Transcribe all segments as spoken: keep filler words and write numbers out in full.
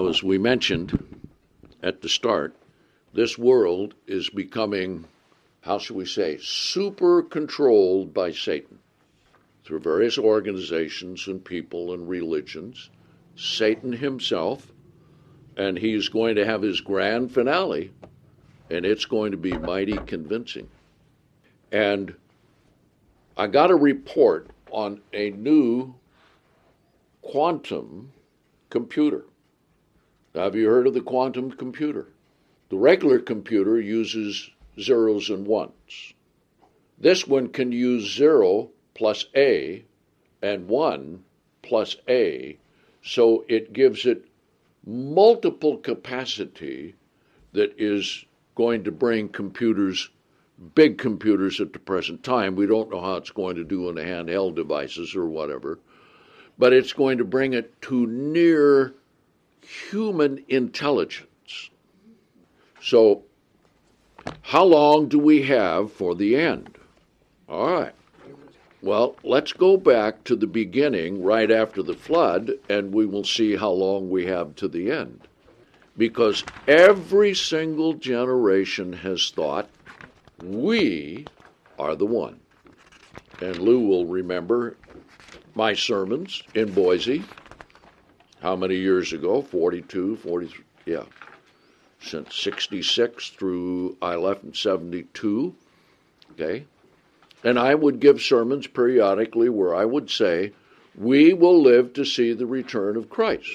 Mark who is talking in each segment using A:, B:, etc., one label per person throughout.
A: as we mentioned at the start, this world is becoming, how shall we say, super controlled by Satan through various organizations and people and religions. Satan himself, and he's going to have his grand finale, and it's going to be mighty convincing. And I got a report on a new quantum computer. Have you heard of the quantum computer? The regular computer uses zeros and ones. This one can use zero plus A and one plus A, so it gives it multiple capacity that is going to bring computers, big computers at the present time. We don't know how it's going to do in the handheld devices or whatever, but it's going to bring it to near human intelligence. So, how long do we have for the end? All right. Well, let's go back to the beginning right after the flood, and we will see how long we have to the end. Because every single generation has thought, we are the one. And Lou will remember my sermons in Boise. How many years ago? forty-two, forty-three, yeah. Since sixty-six through, I left in seventy-two, okay? And I would give sermons periodically where I would say, we will live to see the return of Christ.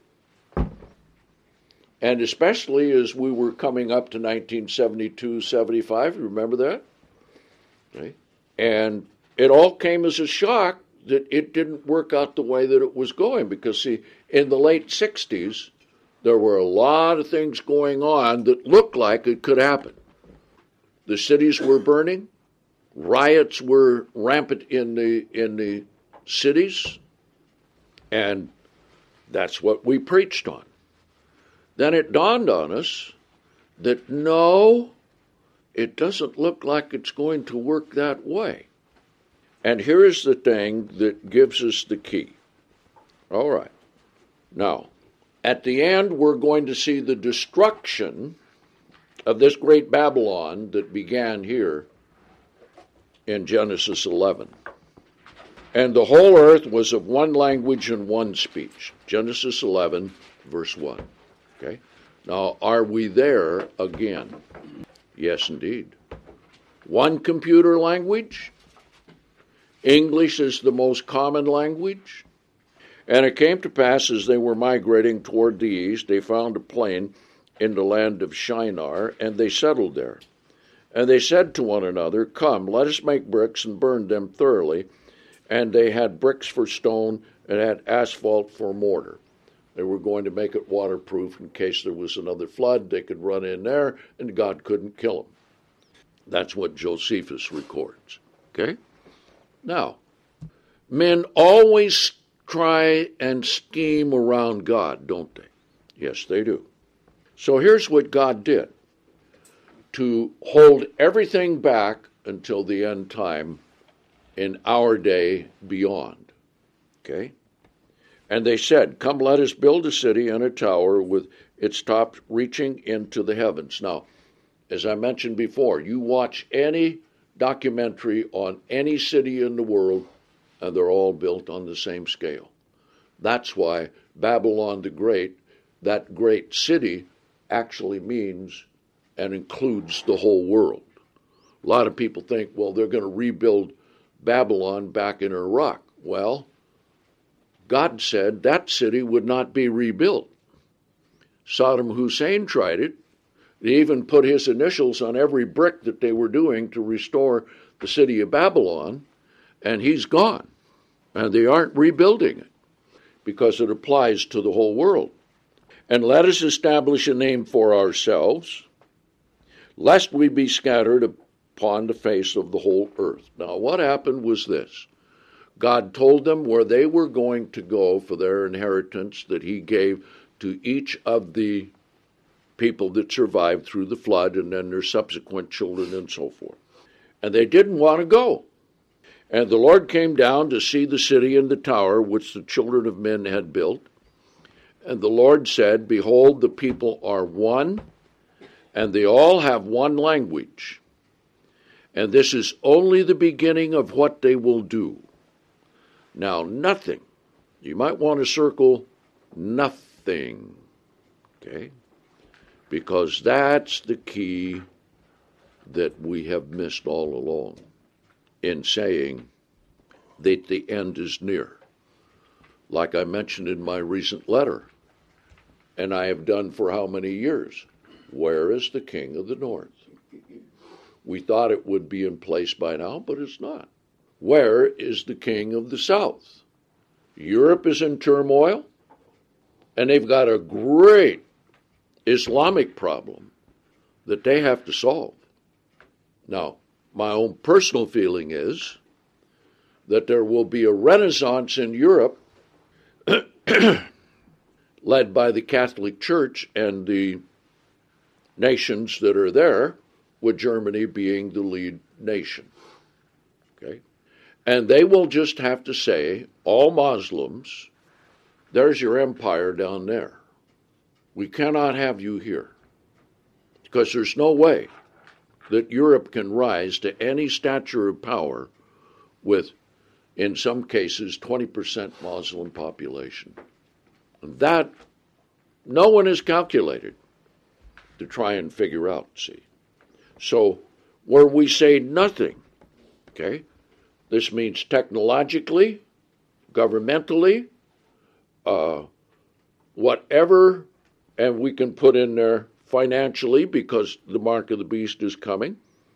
A: And especially as we were coming up to nineteen seventy-two, seventy-five, remember that? Okay. And it all came as a shock that it didn't work out the way that it was going. Because, see, in the late sixties, there were a lot of things going on that looked like it could happen. The cities were burning. Riots were rampant in the in the cities, and that's what we preached on. Then it dawned on us that no, it doesn't look like it's going to work that way. And here is the thing that gives us the key. All right. Now, at the end, we're going to see the destruction of this great Babylon that began here in Genesis eleven. And the whole earth was of one language and one speech. Genesis eleven, verse one. Okay? Now, are we there again? Yes, indeed. One computer language. English is the most common language. And it came to pass as they were migrating toward the east, they found a plain in the land of Shinar, and they settled there. And they said to one another, come, let us make bricks and burn them thoroughly. And they had bricks for stone and had asphalt for mortar. They were going to make it waterproof in case there was another flood. They could run in there and God couldn't kill them. That's what Josephus records. Okay? Now, men always try and scheme around God, don't they? Yes, they do. So here's what God did to hold everything back until the end time in our day beyond. Okay? And they said, come, let us build a city and a tower with its top reaching into the heavens. Now, as I mentioned before, you watch any documentary on any city in the world, and they're all built on the same scale. That's why Babylon the Great, that great city, actually means and includes the whole world. A lot of people think, well, they're going to rebuild Babylon back in Iraq. Well, God said that city would not be rebuilt. Saddam Hussein tried it. They even put his initials on every brick that they were doing to restore the city of Babylon, and he's gone. And they aren't rebuilding it because it applies to the whole world. And let us establish a name for ourselves, lest we be scattered upon the face of the whole earth. Now, what happened was this. God told them where they were going to go for their inheritance that he gave to each of the people that survived through the flood and then their subsequent children and so forth. And they didn't want to go. And the Lord came down to see the city and the tower which the children of men had built. And the Lord said, behold, the people are one, and they all have one language. And this is only the beginning of what they will do. Now, nothing. You might want to circle nothing. Okay? Because that's the key that we have missed all along in saying that the end is near. Like I mentioned in my recent letter, and I have done for how many years? Where is the king of the north? We thought it would be in place by now, but it's not. Where is the king of the south? Europe is in turmoil, and they've got a great Islamic problem that they have to solve. Now, my own personal feeling is that there will be a renaissance in Europe led by the Catholic Church and the nations that are there, with Germany being the lead nation. Okay? And they will just have to say, all Muslims, there's your empire down there. We cannot have you here. Because there's no way that Europe can rise to any stature of power with, in some cases, twenty percent Muslim population. And that, no one has calculated to try and figure out, see. So, where we say nothing, okay, this means technologically, governmentally, uh, whatever, and we can put in there financially because the mark of the beast is coming,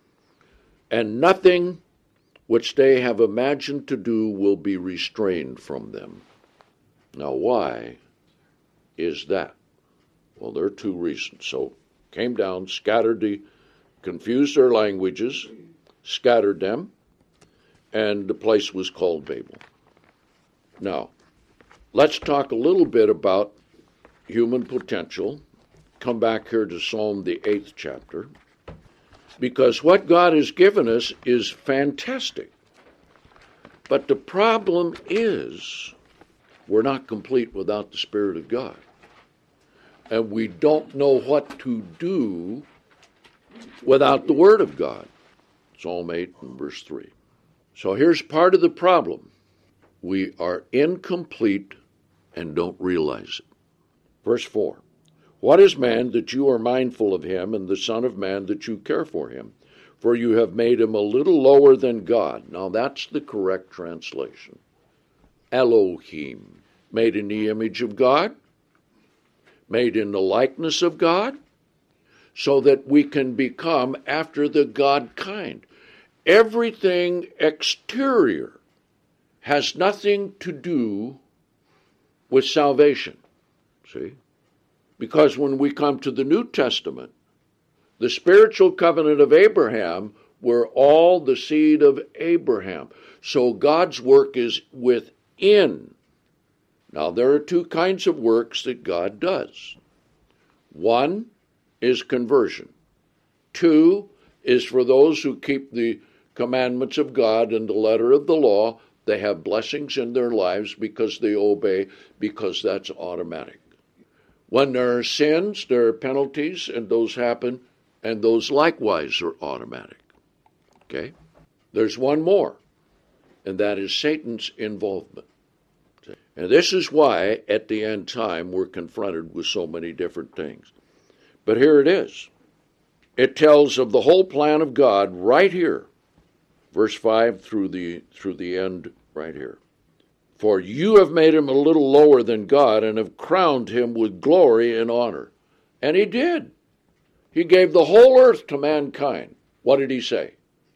A: and nothing which they have imagined to do will be restrained from them. Now, why is that? Well, there are two reasons. So, came down, scattered the, confused their languages, scattered them, and the place was called Babel. Now, let's talk a little bit about human potential. Come back here to Psalm, the eighth chapter, because what God has given us is fantastic. But the problem is we're not complete without the Spirit of God. And we don't know what to do without the Word of God. Psalm eight and verse three. So here's part of the problem. We are incomplete and don't realize it. Verse four. What is man that you are mindful of him, and the Son of Man that you care for him? For you have made him a little lower than God. Now that's the correct translation. Elohim, made in the image of God, made in the likeness of God, so that we can become after the God kind. Everything exterior has nothing to do with salvation. See? Because when we come to the New Testament, the spiritual covenant of Abraham were all the seed of Abraham. So God's work is within. Now, there are two kinds of works that God does. One is conversion. Two is for those who keep the commandments of God and the letter of the law. They have blessings in their lives because they obey, because that's automatic. When there are sins, there are penalties, and those happen, and those likewise are automatic. Okay? There's one more, and that is Satan's involvement. And this is why, at the end time, we're confronted with so many different things. But here it is. It tells of the whole plan of God right here. Verse five through the through the end right here. For you have made him a little lower than God and have crowned him with glory and honor. And he did. He gave the whole earth to mankind. What did he say?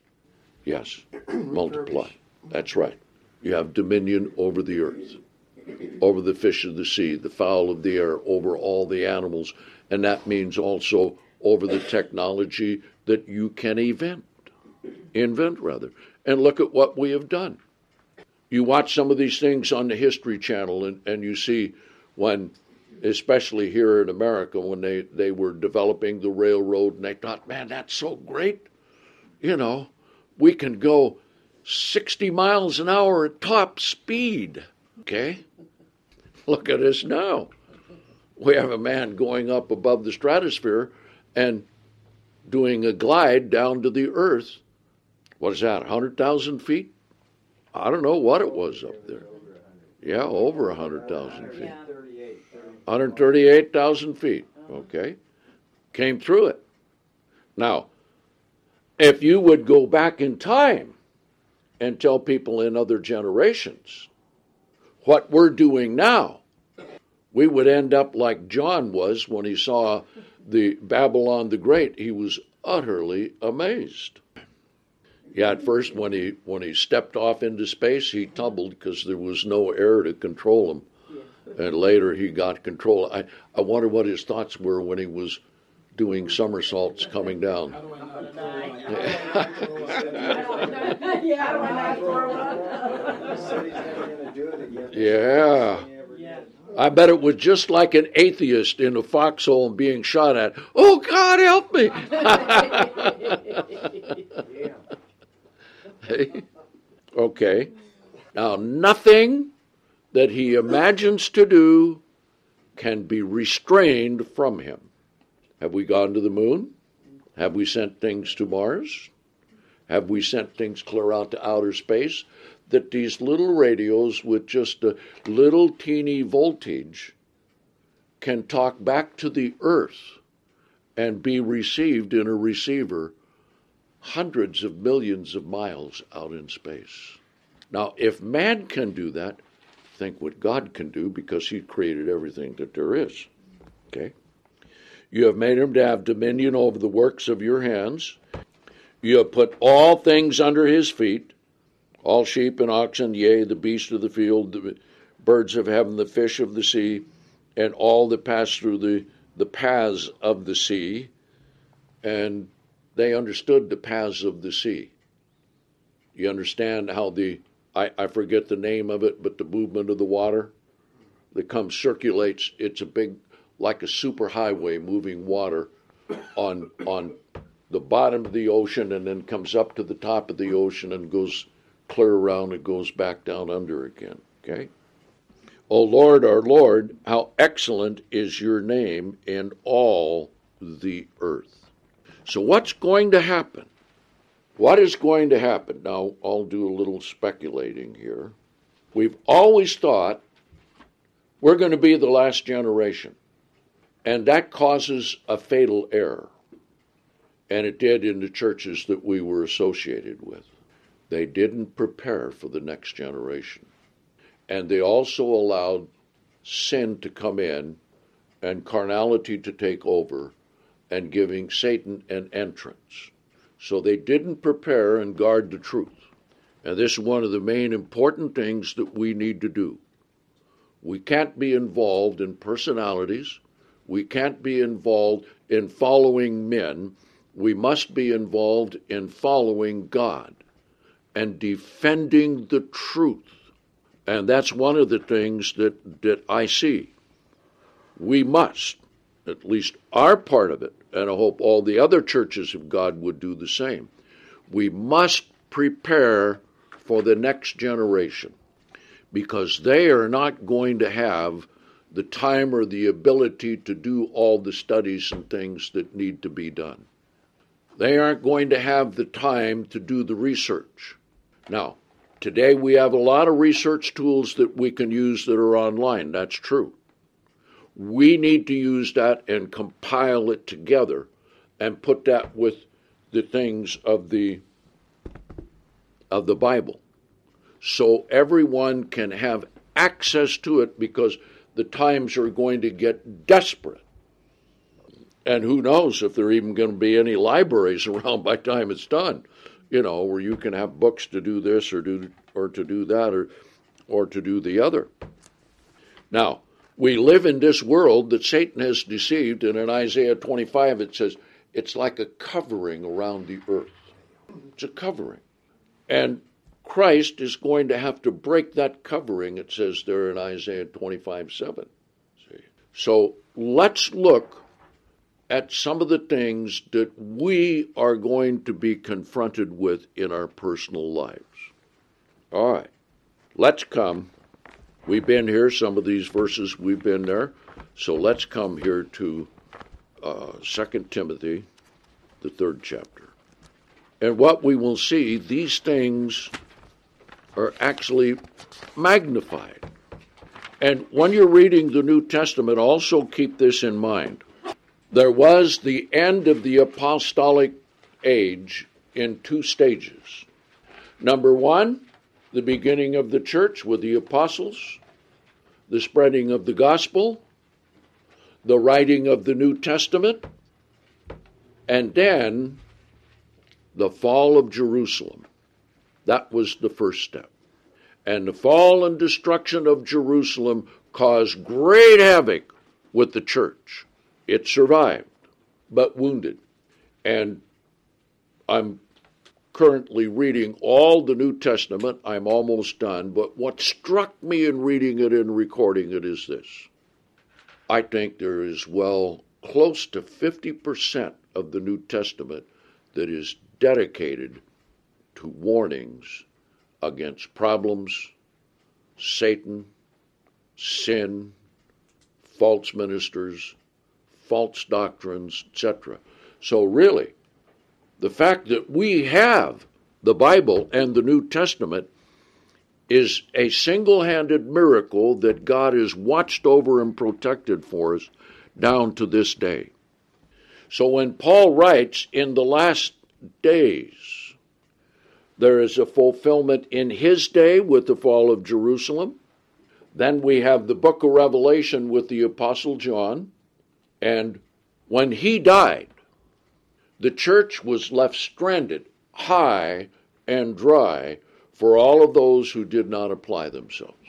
A: Yes, multiply. That's right. You have dominion over the earth, over the fish of the sea, the fowl of the air, over all the animals. And that means also over the technology that you can invent. Invent, rather. And look at what we have done. You watch some of these things on the History Channel, and, and you see when, especially here in America, when they, they were developing the railroad, and they thought, man, that's so great. You know, we can go sixty miles an hour at top speed. Okay? Look at us now. We have a man going up above the stratosphere and doing a glide down to the earth. What is that, one hundred thousand feet? I don't know what it was up there. Yeah, over one hundred thousand feet. one hundred thirty-eight thousand feet, okay. Came through it. Now, if you would go back in time and tell people in other generations what we're doing now, we would end up like John was when he saw the Babylon the Great. He was utterly amazed. Yeah, at first when he when he stepped off into space, he tumbled because there was no air to control him. And later he got control. I, I wonder what his thoughts were when he was doing somersaults coming down. Yeah. I bet it was just like an atheist in a foxhole being shot at. Oh, God, help me. Okay. Now, nothing that he imagines to do can be restrained from him. Have we gone to the moon? Have we sent things to Mars? Have we sent things clear out to outer space? That these little radios with just a little teeny voltage can talk back to the earth and be received in a receiver hundreds of millions of miles out in space. Now, if man can do that, think what God can do, because he created everything that there is. Okay? You have made him to have dominion over the works of your hands. You have put all things under his feet, all sheep and oxen, yea, the beasts of the field, the birds of heaven, the fish of the sea, and all that pass through the, the paths of the sea. And they understood the paths of the sea. You understand how the, I, I forget the name of it, but the movement of the water that comes, circulates, it's a big, like a superhighway moving water on on the bottom of the ocean and then comes up to the top of the ocean and goes clear around and goes back down under again, okay? O Lord, our Lord, how excellent is your name in all the earth. So what's going to happen? What is going to happen? Now, I'll do a little speculating here. We've always thought we're going to be the last generation, and that causes a fatal error. And it did in the churches that we were associated with. They didn't prepare for the next generation. And they also allowed sin to come in and carnality to take over and giving Satan an entrance. So they didn't prepare and guard the truth. And this is one of the main important things that we need to do. We can't be involved in personalities. We can't be involved in following men. We must be involved in following God and defending the truth. And that's one of the things that, that I see. We must, at least our part of it, and I hope all the other churches of God would do the same. We must prepare for the next generation, because they are not going to have the time or the ability to do all the studies and things that need to be done. They aren't going to have the time to do the research. Now, today we have a lot of research tools that we can use that are online. That's true. We need to use that and compile it together and put that with the things of the of the Bible, so everyone can have access to it, because the times are going to get desperate. And who knows if there are even going to be any libraries around by the time it's done, you know, where you can have books to do this or do or to do that or or to do the other. Now, we live in this world that Satan has deceived, and in Isaiah twenty-five it says it's like a covering around the earth. It's a covering. And Christ is going to have to break that covering, it says there in Isaiah twenty-five seven. See? So let's look at some of the things that we are going to be confronted with in our personal lives. All right, let's come. We've been here, some of these verses, we've been there. So let's come here to uh, Second Timothy, the third chapter. And what we will see, these things are actually magnified. And when you're reading the New Testament, also keep this in mind. There was the end of the apostolic age in two stages. Number one, the beginning of the church with the apostles, the spreading of the gospel, the writing of the New Testament, and then the fall of Jerusalem. That was the first step. And the fall and destruction of Jerusalem caused great havoc with the church. It survived, but wounded. And I'm currently reading all the New Testament. I'm almost done. But what struck me in reading it and recording it is this. I think there is, well, close to fifty percent of the New Testament that is dedicated to warnings against problems, Satan, sin, false ministers, false doctrines, et cetera. So really, the fact that we have the Bible and the New Testament is a single-handed miracle that God has watched over and protected for us down to this day. So when Paul writes, in the last days, there is a fulfillment in his day with the fall of Jerusalem. Then we have the book of Revelation with the Apostle John. And when he died, the church was left stranded, high and dry, for all of those who did not apply themselves.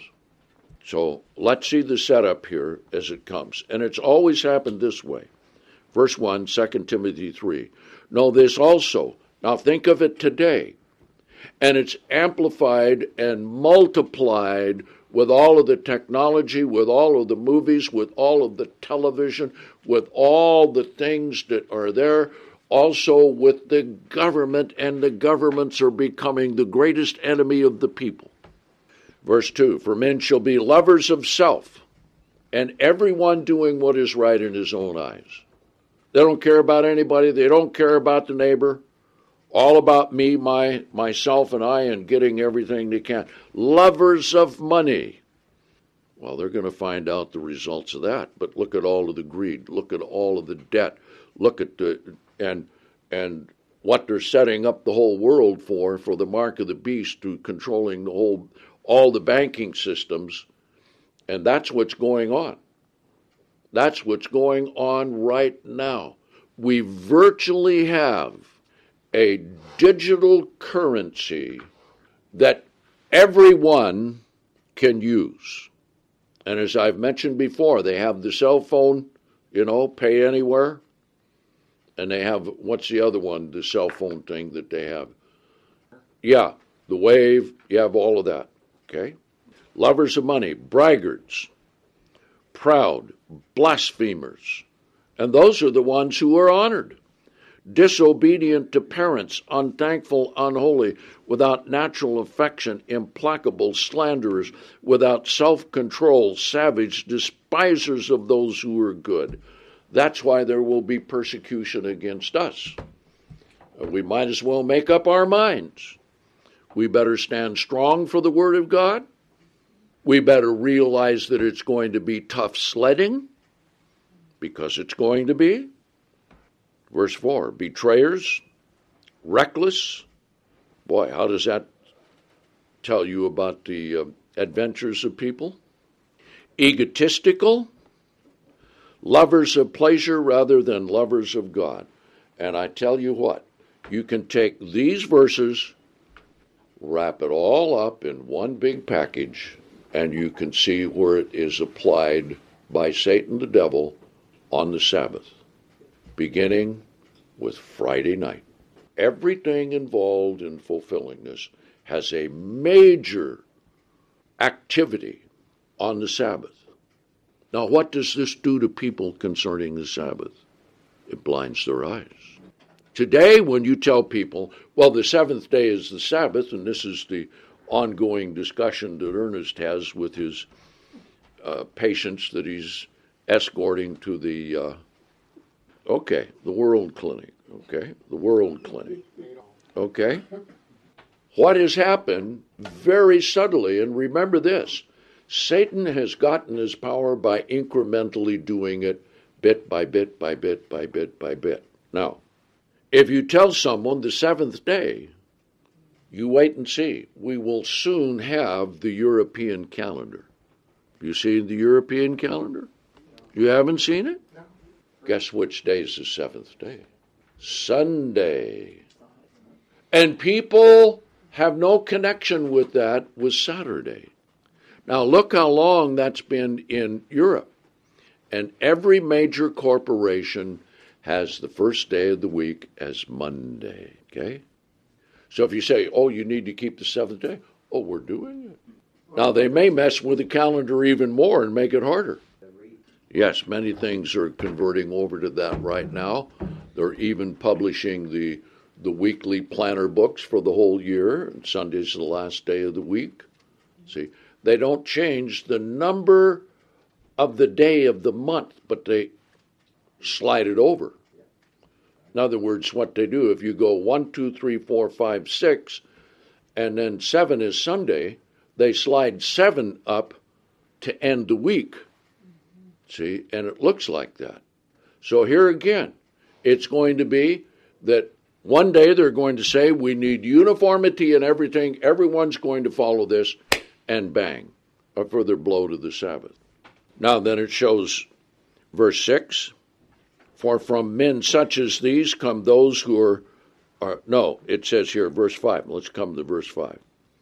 A: So let's see the setup here as it comes. And it's always happened this way. Verse one, Second Timothy three. Know this also. Now think of it today. And it's amplified and multiplied with all of the technology, with all of the movies, with all of the television, with all the things that are there, also with the government, and the governments are becoming the greatest enemy of the people. Verse two, for men shall be lovers of self, and everyone doing what is right in his own eyes. They don't care about anybody. They don't care about the neighbor. All about me, my, myself, and I, and getting everything they can. Lovers of money. Well, they're going to find out the results of that. But look at all of the greed. Look at all of the debt. Look at the and and what they're setting up the whole world for, for the mark of the beast, to controlling the whole, all the banking systems. And that's what's going on. That's what's going on right now. We virtually have a digital currency that everyone can use. And as I've mentioned before, they have the cell phone, you know, pay anywhere. And they have, what's the other one, the cell phone thing that they have? Yeah, the Wave, you have all of that, okay? Lovers of money, braggarts, proud, blasphemers. And those are the ones who are honored. Disobedient to parents, unthankful, unholy, without natural affection, implacable, slanderers, without self-control, savage, despisers of those who are good. That's why there will be persecution against us. We might as well make up our minds. We better stand strong for the Word of God. We better realize that it's going to be tough sledding, because it's going to be. Verse four, betrayers, reckless. Boy, how does that tell you about the uh, adventures of people? Egotistical, lovers of pleasure rather than lovers of God. And I tell you what, you can take these verses, wrap it all up in one big package, and you can see where it is applied by Satan the devil on the Sabbath, beginning with Friday night. Everything involved in fulfilling this has a major activity on the Sabbath. Now, what does this do to people concerning the Sabbath? It blinds their eyes. Today, when you tell people, well, the seventh day is the Sabbath, and this is the ongoing discussion that Ernest has with his uh, patients that he's escorting to the, uh, okay, the World Clinic, okay, the World Clinic, okay. What has happened very subtly, and remember this, Satan has gotten his power by incrementally doing it bit by bit by bit by bit by bit. Now, if you tell someone the seventh day, you wait and see. We will soon have the European calendar. You see the European calendar? You haven't seen it?
B: No.
A: Guess which day is the seventh day? Sunday. And people have no connection with that with Saturday. Now look how long that's been in Europe. And every major corporation has the first day of the week as Monday, okay? So if you say, oh, you need to keep the seventh day, oh, we're doing it. Now, they may mess with the calendar even more and make it harder. Yes, many things are converting over to that right now. They're even publishing the the weekly planner books for the whole year, and Sunday's the last day of the week. See, they don't change the number of the day of the month, but they slide it over. In other words, what they do, if you go one, two, three, four, five, six, and then seven is Sunday, they slide seven up to end the week. See, and it looks like that. So here again, it's going to be that one day they're going to say, we need uniformity in everything. Everyone's going to follow this, and bang, a further blow to the Sabbath. Now then it shows verse six, for from men such as these come those who are, are, no, it says here, verse five. Let's come to verse five.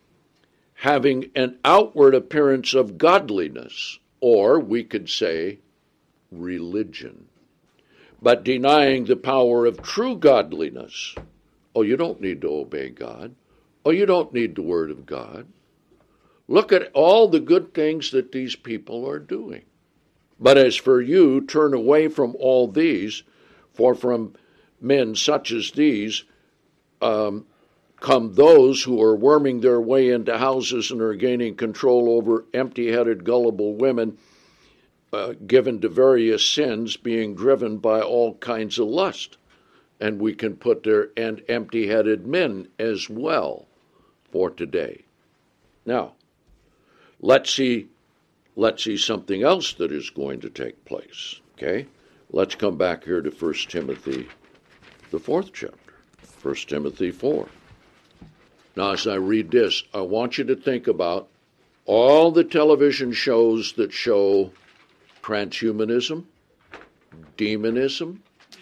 A: Having an outward appearance of godliness, or we could say religion, but denying the power of true godliness. Oh, you don't need to obey God. Oh, you don't need the word of God. Look at all the good things that these people are doing. But as for you, turn away from all these, for from men such as these um, come those who are worming their way into houses and are gaining control over empty-headed, gullible women, uh, given to various sins, being driven by all kinds of lust. And we can put there, and empty-headed men as well for today. Now, let's see, let's see something else that is going to take place, okay? Let's come back here to First Timothy, the fourth chapter, First Timothy four. Now, as I read this, I want you to think about all the television shows that show transhumanism, demonism.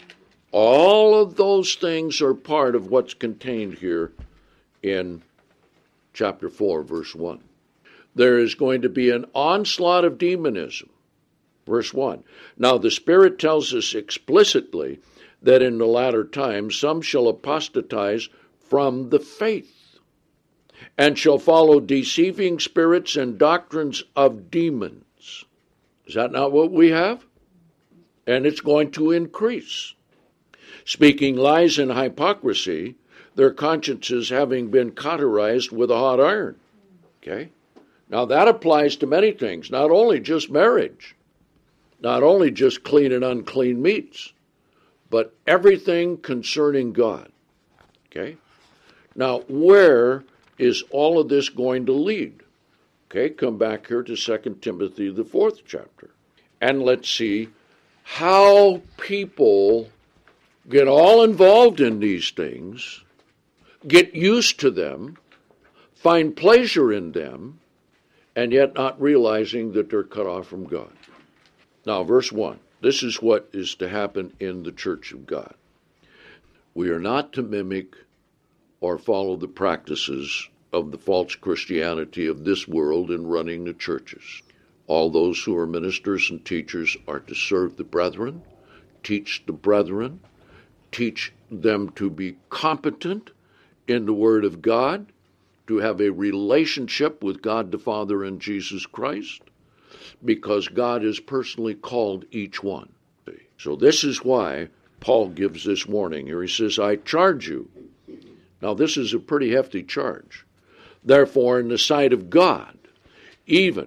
A: All of those things are part of what's contained here in chapter four, verse one. There is going to be an onslaught of demonism. Verse one. Now the Spirit tells us explicitly that in the latter times some shall apostatize from the faith, and shall follow deceiving spirits and doctrines of demons. Is that not what we have? And it's going to increase. Speaking lies and hypocrisy, their consciences having been cauterized with a hot iron. Okay? Now that applies to many things, not only just marriage, not only just clean and unclean meats, but everything concerning God. Okay? Now, where is all of this going to lead? Okay, come back here to Second Timothy, the fourth chapter. And let's see how people get all involved in these things, get used to them, find pleasure in them, and yet not realizing that they're cut off from God. Now, verse one, this is what is to happen in the church of God. We are not to mimic or follow the practices of the false Christianity of this world in running the churches. All those who are ministers and teachers are to serve the brethren, teach the brethren, teach them to be competent in the Word of God, to have a relationship with God the Father and Jesus Christ, because God has personally called each one. So this is why Paul gives this warning here. He says, I charge you. Now this is a pretty hefty charge. Therefore, in the sight of God, even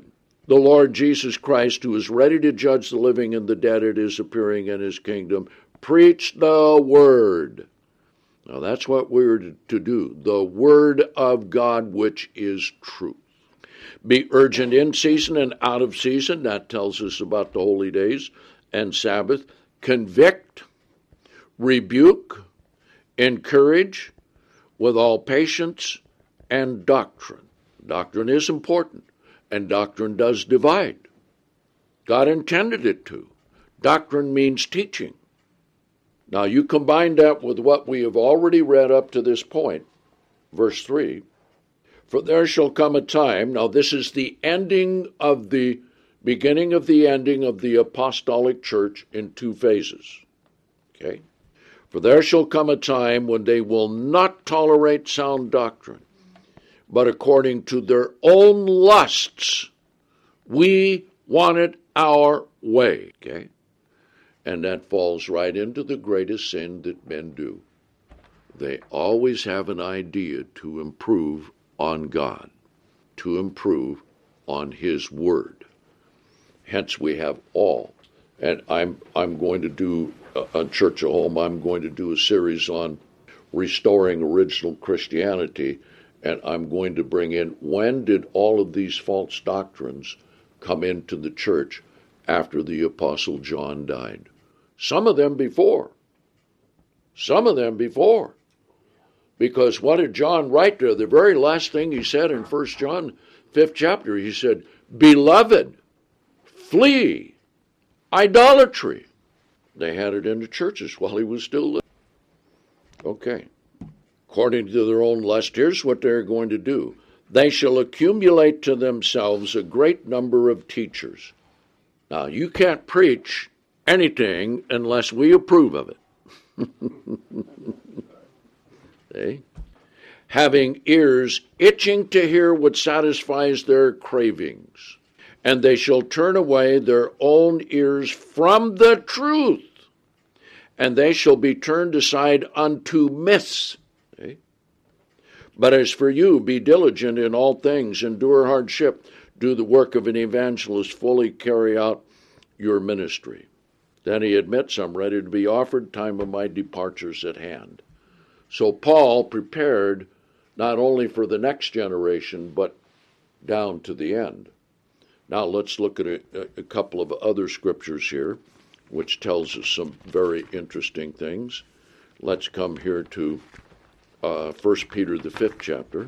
A: the Lord Jesus Christ, who is ready to judge the living and the dead at his appearing in his kingdom. Preach the word. Now that's what we're to do. The word of God, which is truth. Be urgent in season and out of season. That tells us about the holy days and Sabbath. Convict, rebuke, encourage with all patience and doctrine. Doctrine is important, and doctrine does divide. God intended it to. Doctrine means teaching. Now you combine that with what we have already read up to this point, verse three. For there shall come a time, now this is the ending of the, beginning of the ending of the apostolic church in two phases. Okay? For there shall come a time when they will not tolerate sound doctrine, but according to their own lusts, we want it our way. Okay? And that falls right into the greatest sin that men do. They always have an idea to improve on God, to improve on his word. Hence we have all. And I'm I'm going to do, uh, on Church at Home, I'm going to do a series on restoring original Christianity, and I'm going to bring in, when did all of these false doctrines come into the church after the Apostle John died? Some of them before. Some of them before. Because what did John write there? The very last thing he said in First John, fifth chapter, he said, Beloved, flee idolatry. They had it in the churches while he was still living. Okay. According to their own lust, here's what they're going to do. They shall accumulate to themselves a great number of teachers. Now, you can't preach anything unless we approve of it. See? Having ears itching to hear what satisfies their cravings, and they shall turn away their own ears from the truth, and they shall be turned aside unto myths. See? But as for you, be diligent in all things, endure hardship, do the work of an evangelist, fully carry out your ministry. Then he admits, I'm ready to be offered, time of my departure's at hand. So Paul prepared not only for the next generation, but down to the end. Now let's look at a, a couple of other scriptures here, which tells us some very interesting things. Let's come here to uh, First Peter, the fifth chapter.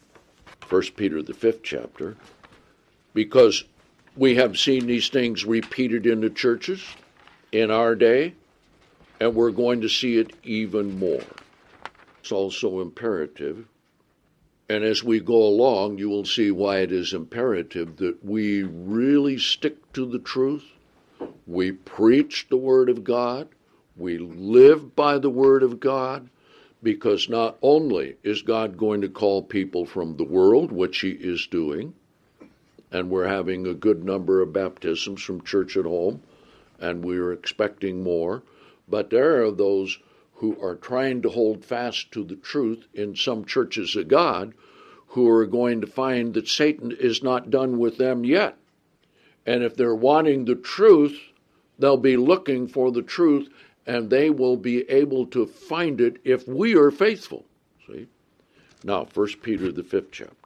A: First Peter, the fifth chapter. Because we have seen these things repeated in the churches in our day, and we're going to see it even more. It's also imperative, and as we go along, you will see why it is imperative that we really stick to the truth. We preach the Word of God. We live by the Word of God, because not only is God going to call people from the world, which he is doing, and we're having a good number of baptisms from Church at Home, and we're expecting more, but there are those who are trying to hold fast to the truth in some churches of God, who are going to find that Satan is not done with them yet. And if they're wanting the truth, they'll be looking for the truth, and they will be able to find it if we are faithful. See? Now, First Peter, the fifth chapter.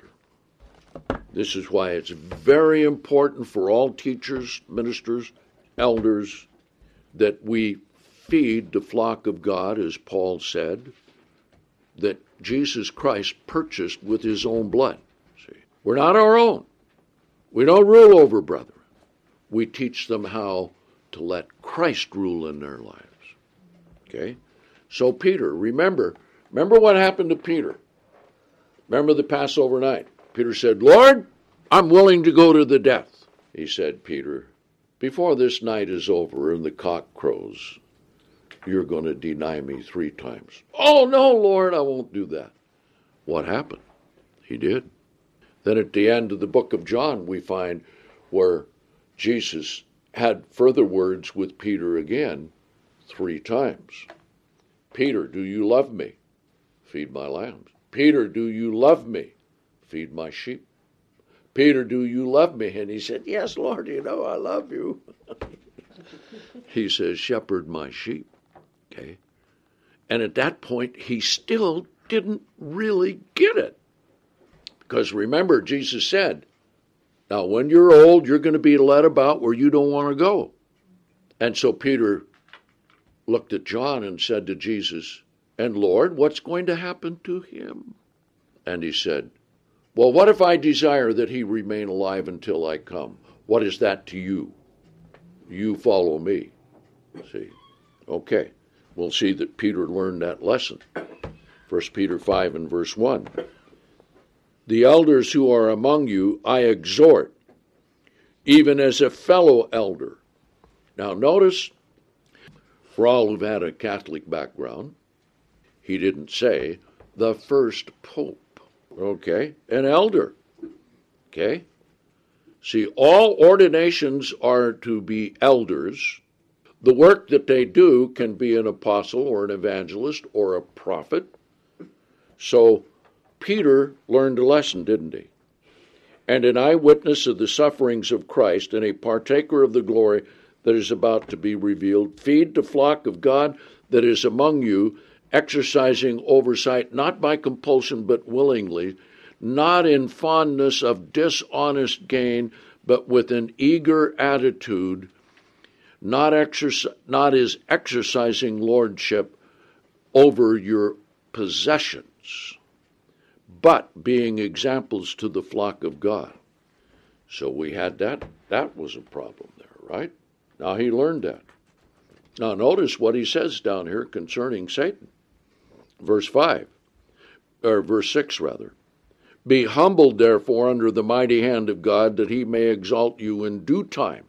A: This is why it's very important for all teachers, ministers, elders, that we feed the flock of God, as Paul said, that Jesus Christ purchased with his own blood. See, we're not our own. We don't rule over brethren. We teach them how to let Christ rule in their lives. Okay? So Peter, remember, remember what happened to Peter. Remember the Passover night. Peter said, Lord, I'm willing to go to the death. He said, Peter, before this night is over and the cock crows, you're going to deny me three times. Oh, no, Lord, I won't do that. What happened? He did. Then at the end of the book of John, we find where Jesus had further words with Peter again three times. Peter, do you love me? Feed my lambs. Peter, do you love me? Feed my sheep. Peter, do you love me? And he said, yes, Lord, you know I love you. He says, shepherd my sheep. Okay. And at that point, he still didn't really get it. Because remember, Jesus said, now when you're old, you're going to be led about where you don't want to go. And so Peter looked at John and said to Jesus, and Lord, what's going to happen to him? And he said, well, what if I desire that he remain alive until I come? What is that to you? You follow me. See? Okay. We'll see that Peter learned that lesson. First Peter five and verse one. The elders who are among you, I exhort, even as a fellow elder. Now notice, for all who've had a Catholic background, he didn't say the first pope. Okay, an elder. Okay. See, all ordinations are to be elders. The work that they do can be an apostle or an evangelist or a prophet. So Peter learned a lesson, didn't he? And an eyewitness of the sufferings of Christ and a partaker of the glory that is about to be revealed. Feed the flock of God that is among you, exercising oversight, not by compulsion, but willingly, not in fondness of dishonest gain, but with an eager attitude, not, exerci- not as exercising lordship over your possessions, but being examples to the flock of God. So we had that. That was a problem there, right? Now he learned that. Now notice what he says down here concerning Satan. Verse five, or verse six rather. Be humbled, therefore, under the mighty hand of God, that he may exalt you in due time.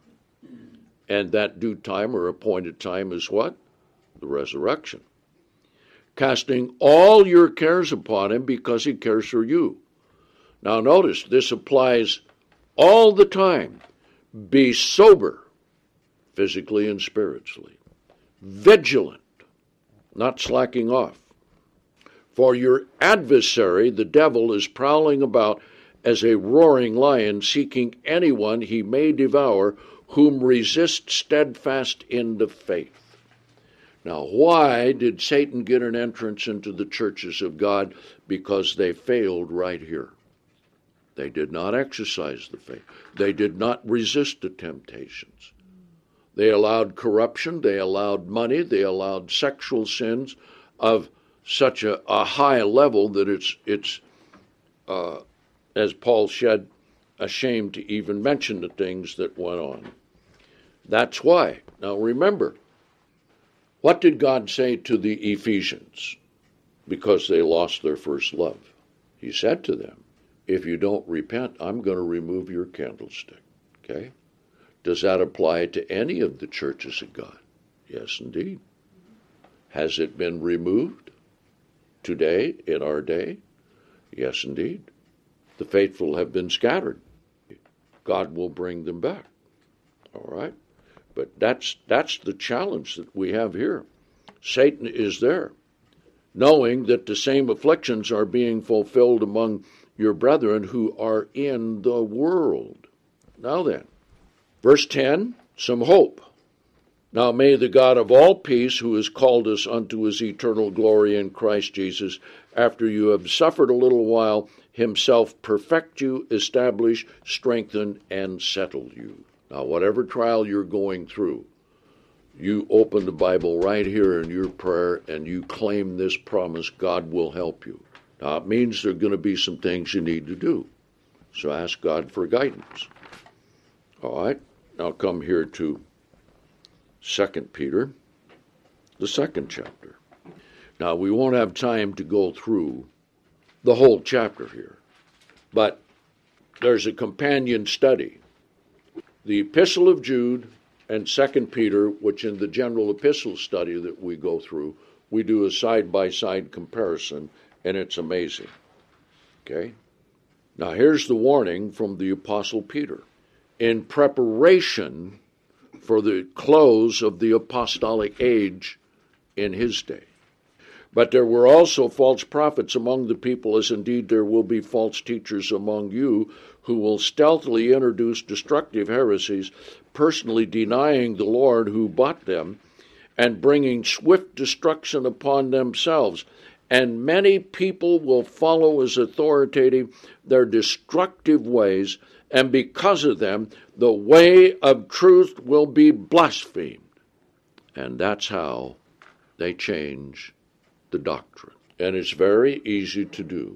A: And that due time or appointed time is what? The resurrection. Casting all your cares upon him because he cares for you. Now notice, this applies all the time. Be sober, physically and spiritually. Vigilant, not slacking off. For your adversary, the devil, is prowling about as a roaring lion, seeking anyone he may devour, whom resist steadfast in the faith. Now, why did Satan get an entrance into the churches of God? Because they failed right here. They did not exercise the faith. They did not resist the temptations. They allowed corruption. They allowed money. They allowed sexual sins of such a, a high level that it's, it's uh, as Paul said, ashamed to even mention the things that went on. That's why. Now remember, what did God say to the Ephesians because they lost their first love? He said to them, if you don't repent, I'm going to remove your candlestick. Okay? Does that apply to any of the churches of God? Yes, indeed. Has it been removed today, in our day? Yes, indeed. The faithful have been scattered. God will bring them back. All right? But that's that's the challenge that we have here. Satan is there, knowing that the same afflictions are being fulfilled among your brethren who are in the world. Now then, verse ten, some hope. Now may the God of all peace, who has called us unto his eternal glory in Christ Jesus, after you have suffered a little while, himself perfect you, establish, strengthen, and settle you. Now, whatever trial you're going through, you open the Bible right here in your prayer and you claim this promise, God will help you. Now, it means there are going to be some things you need to do. So ask God for guidance. All right, now come here to Second Peter, the second chapter. Now, we won't have time to go through the whole chapter here, but there's a companion study. The Epistle of Jude and Second Peter, which in the general epistle study that we go through, we do a side-by-side comparison, and it's amazing. Okay? Now, here's the warning from the Apostle Peter. In preparation for the close of the apostolic age in his day. But there were also false prophets among the people, as indeed there will be false teachers among you, who will stealthily introduce destructive heresies, personally denying the Lord who bought them, and bringing swift destruction upon themselves. And many people will follow as authoritative their destructive ways, and because of them, the way of truth will be blasphemed. And that's how they change the doctrine. And it's very easy to do.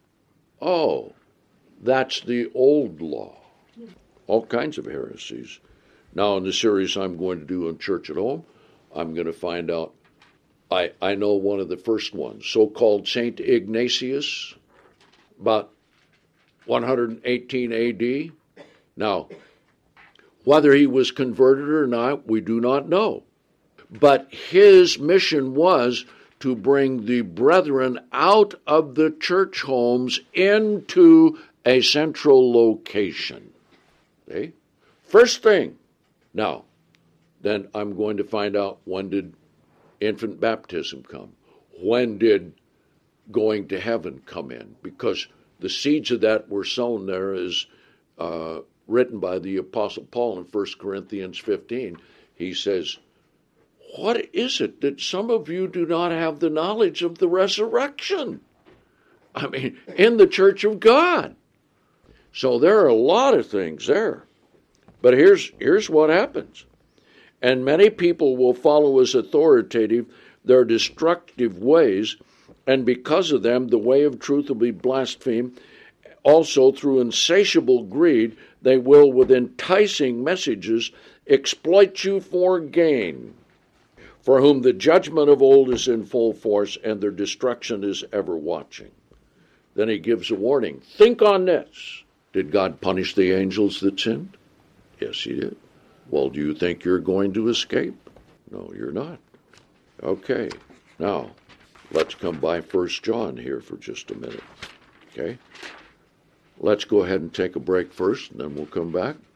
A: Oh, that's the old law. All kinds of heresies. Now, in the series I'm going to do on Church at Home, I'm going to find out. I, I know one of the first ones, so-called Saint Ignatius, about one hundred eighteen A D. Now, whether he was converted or not, we do not know. But his mission was to bring the brethren out of the church homes into a central location. Okay? First thing. Now, then I'm going to find out, when did infant baptism come? When did going to heaven come in? Because the seeds of that were sown there, as uh, written by the Apostle Paul in First Corinthians fifteen. He says, what is it that some of you do not have the knowledge of the resurrection? I mean, in the church of God. So there are a lot of things there. But here's, here's what happens. And many people will follow as authoritative their destructive ways, and because of them, the way of truth will be blasphemed. Also, through insatiable greed, they will, with enticing messages, exploit you for gain, for whom the judgment of old is in full force, and their destruction is ever watching. Then he gives a warning. Think on this. Did God punish the angels that sinned? Yes, he did. Well, do you think you're going to escape? No, you're not. Okay, now, let's come by First John here for just a minute. Okay? Let's go ahead and take a break first, and then we'll come back.